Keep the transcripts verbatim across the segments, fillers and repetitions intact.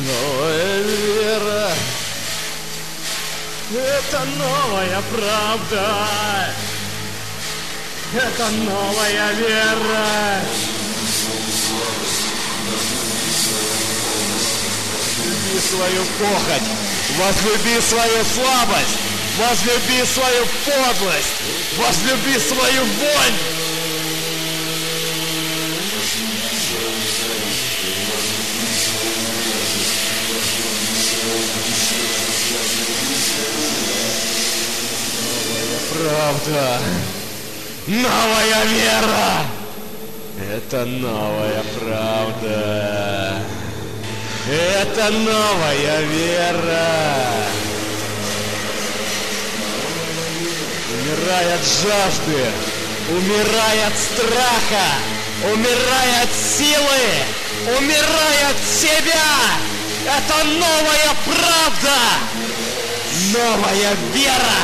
Новая вера. Это новая правда. Это новая вера. Возлюби свою похоть, возлюби свою слабость, возлюби свою подлость, возлюби свою вонь. Правда, новая вера. Это новая правда. Это новая вера. Умирай от жажды, умирай от страха, умирай от силы, умирай от себя. Это новая правда. Новая вера.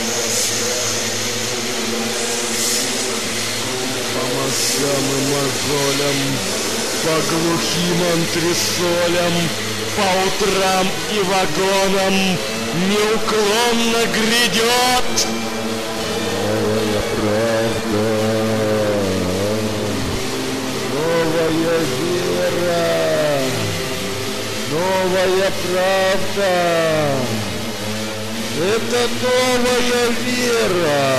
Мозгам и мозолям, по глухим антресолям, по утрам и вагонам неуклонно грядет новая правда, новая вера, новая правда. Это новая вера.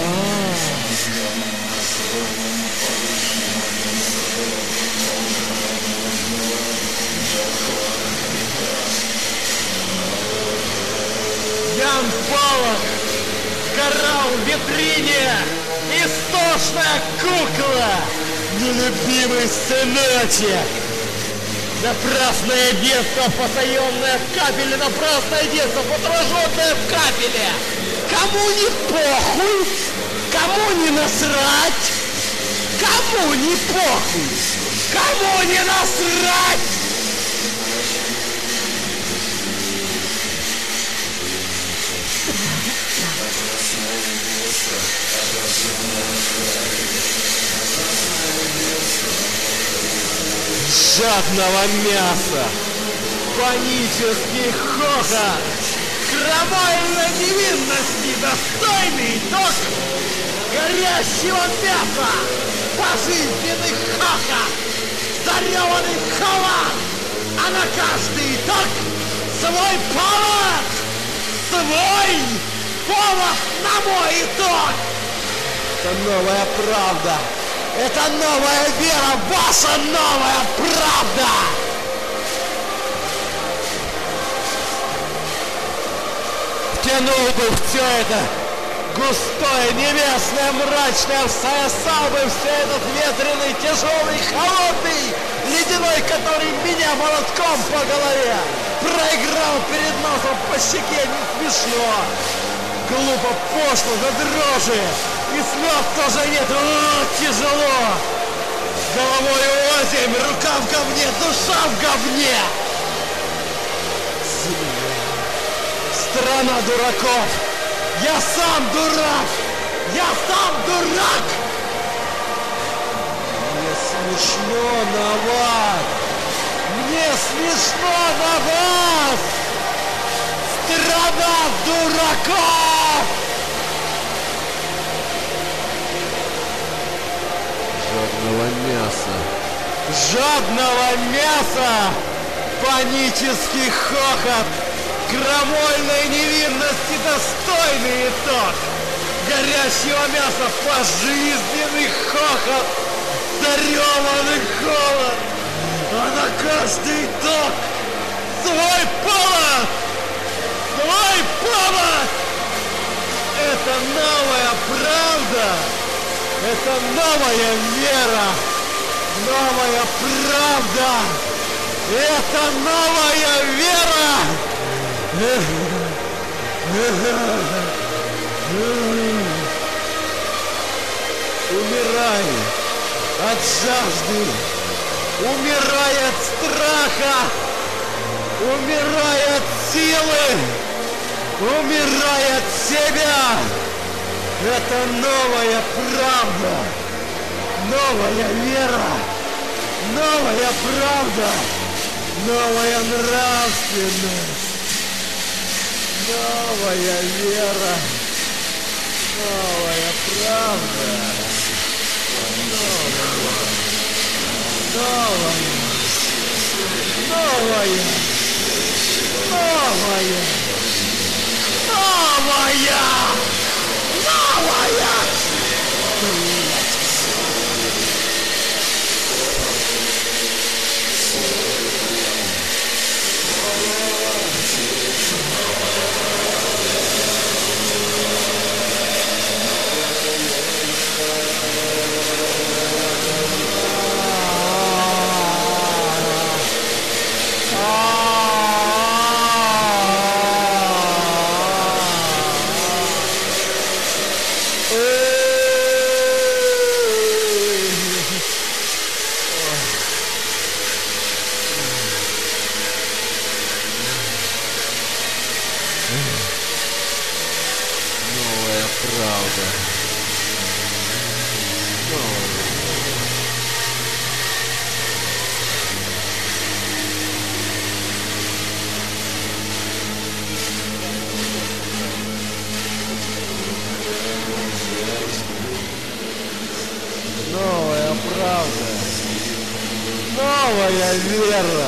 Ян Полок, гора в витрине, истошная кукла, нелюбимый сыночек. Напрасное детство, потаенное в капеле, напрасное детство, потраженное в капеле. Кому не похуй, кому не насрать, кому не похуй, кому не насрать. Жадного мяса, панический хохот, кровавой невинности достойный итог горящего мяса, пожизненный хохот, зареванный холод, а на каждый итог свой повод, свой повод на мой итог. Это новая правда. Это новая вера, ваша новая правда! Втянул бы все это густое, небесное, мрачное, всосал бы все этот ветреный, тяжелый, холодный, ледяной, который меня молотком по голове проиграл перед носом по щеке, не смешно. Глупо, пошло, до дрожи. И слез тоже нет. О, тяжело. Головой озимь, рука в говне, душа в говне. Страна дураков. Я сам дурак. Я сам дурак. Мне смешно на вас. Мне смешно на вас. Страна дураков. Жадного мяса. Жадного мяса! Панический хохот! Крамольной невинности достойный итог! Горящего мяса пожизненный хохот! Зареванный холод! А на каждый итог свой повод! Свой повод! Это новая правда! Это новая вера, новая правда, это новая вера. Умирай от жажды, умирай от страха, умирай от силы, умирай от себя. Это новая правда, новая вера, новая правда, новая нравственность, новая вера, новая правда, новая, новая, новая, новая, новая, новая. Новая правда. Новая. Новая правда. Новая вера.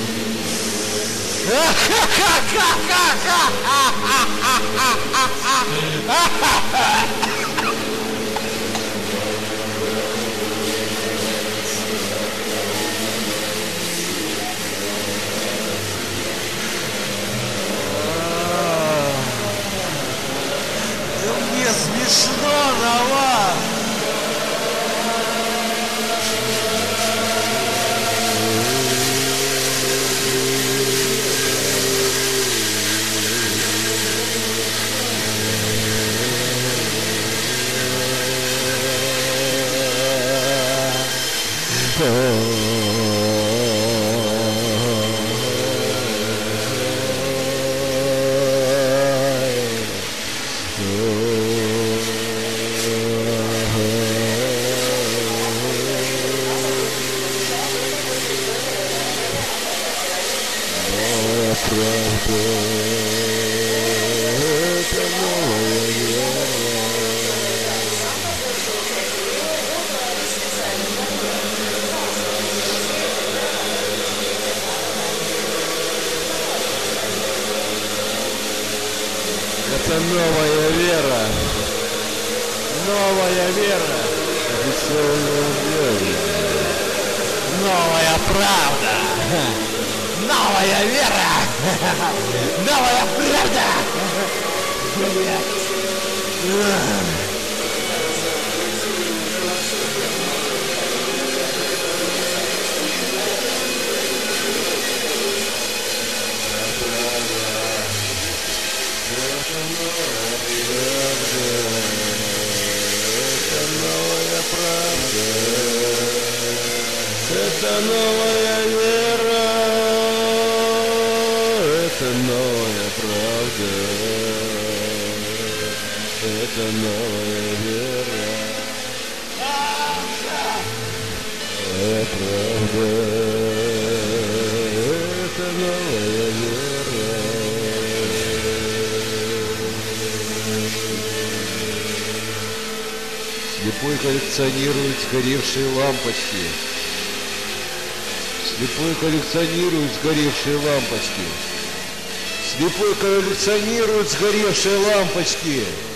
Мне смешно на вас. Это новая вера. Новая вера. Новая правда. Новая вера. Новая правда. Это новая вера, это новая правда, это новая вера, это правда, это новая вера. Слепой коллекционирует сгоревшие лампочки. Слепой коллекционирует сгоревшие лампочки. Слепой коллекционирует сгоревшие лампочки.